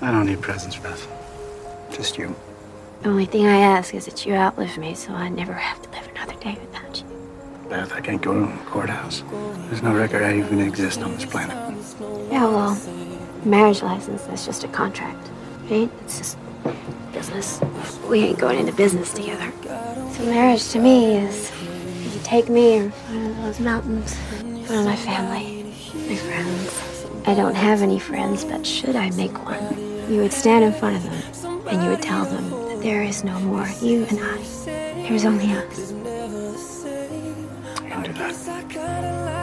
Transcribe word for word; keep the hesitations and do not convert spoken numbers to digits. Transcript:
I don't need presents, Beth. Just you. The only thing I ask is that you outlive me so I never have to live another day without you. Beth, I can't go to the courthouse. There's no record I even exist on this planet. Yeah, well, marriage license, that's just a contract, right? It's just business. We ain't going into business together. So marriage to me is you take me in front of those mountains, in front of my family, my friends. I don't have any friends, but should I make one, you would stand in front of them and you would tell them that there is no more you and I. There's only us. I can do that.